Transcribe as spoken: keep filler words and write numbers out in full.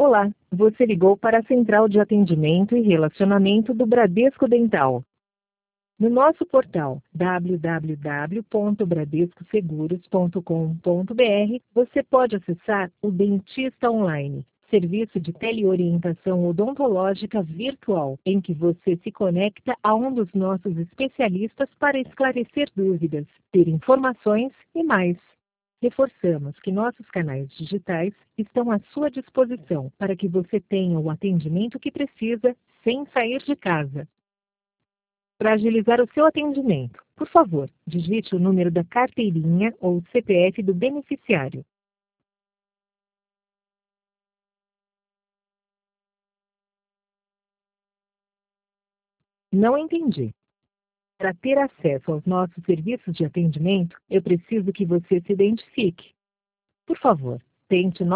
Olá, você ligou para a Central de Atendimento e Relacionamento do Bradesco Dental. No nosso portal w w w ponto bradesco seguros ponto com ponto b r você pode acessar o Dentista Online, serviço de teleorientação odontológica virtual, em que você se conecta a um dos nossos especialistas para esclarecer dúvidas, ter informações e mais. Reforçamos que nossos canais digitais estão à sua disposição para que você tenha o atendimento que precisa, sem sair de casa. Para agilizar o seu atendimento, por favor, digite o número da carteirinha ou C P F do beneficiário. Não entendi. Para ter acesso aos nossos serviços de atendimento, eu preciso que você se identifique. Por favor, tente